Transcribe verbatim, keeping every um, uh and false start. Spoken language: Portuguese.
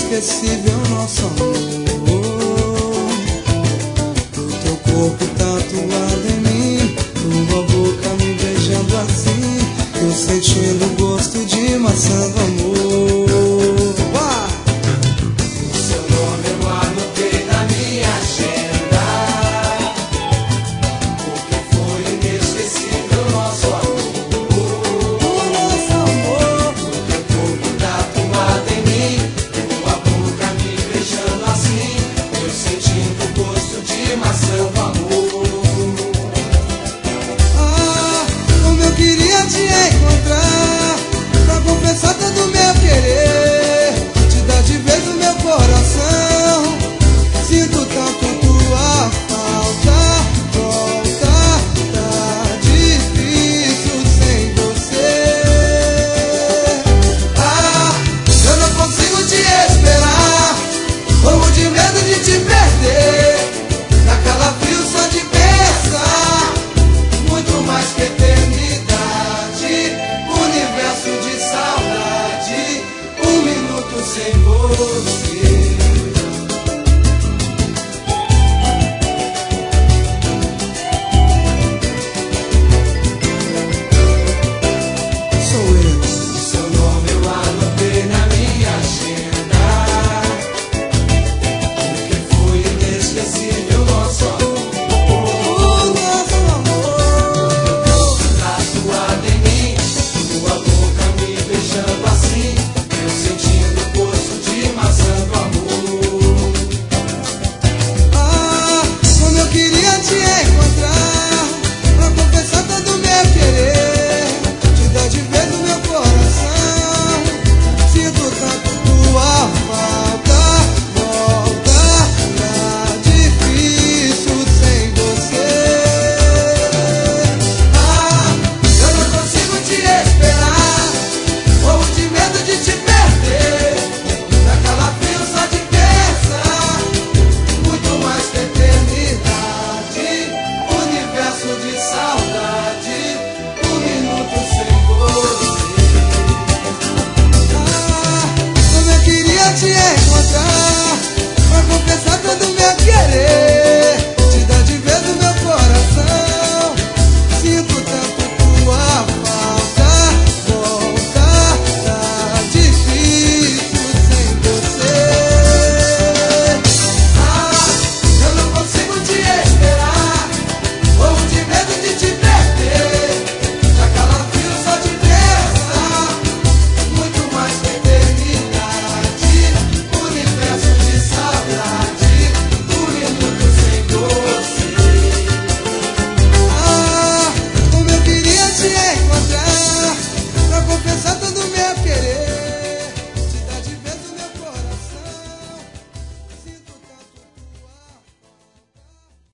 inesquecível nosso amor. Teu corpo tatuado em mim, tua boca me beijando assim, eu sentindo o gosto de maçã do amor. O seu nome eu anotei na minha agenda, porque foi inesquecível nosso amor. O nosso amor. Teu corpo tatuado em mim, tua boca me beijando assim, eu sentindo o gosto de maçã do amor. Ah, como eu queria te encontrar, pra confessar todo o meu querer, te dar de vez o meu coração. Sinto tanto tua falta, volta, tá difícil sem você. Ah, eu não consigo te esperar, morro de medo de te perder, dá calafrio só de pensar. Muito mais que eternidade, universo de saudade, um minuto sem você.